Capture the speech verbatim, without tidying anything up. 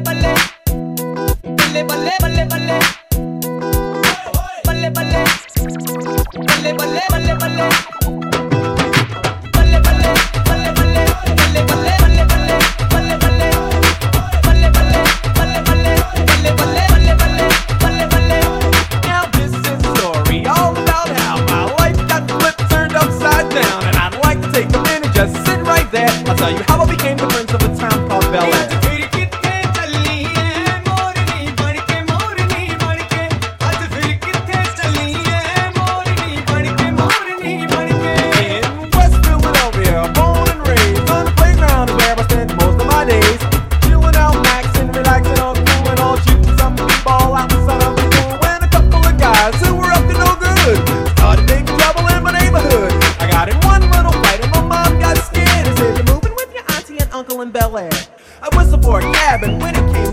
balle, balle, balle, balle, balle, balle, balle, balle, balle, balle, balle. I'll tell you how I became the prince of a town called Bel Air. In West Philadelphia, born and raised on the playground is where I spent most of my days. Chilling out, maxing, relaxing, all cool and all shooting some b-ball out the sun of the pool. When a couple of guys who were up to no good started making trouble in my neighborhood. I got in one little fight and my mom got scared and said, "You're moving with your auntie and uncle in Bel Air." I whistled for a cab and when it came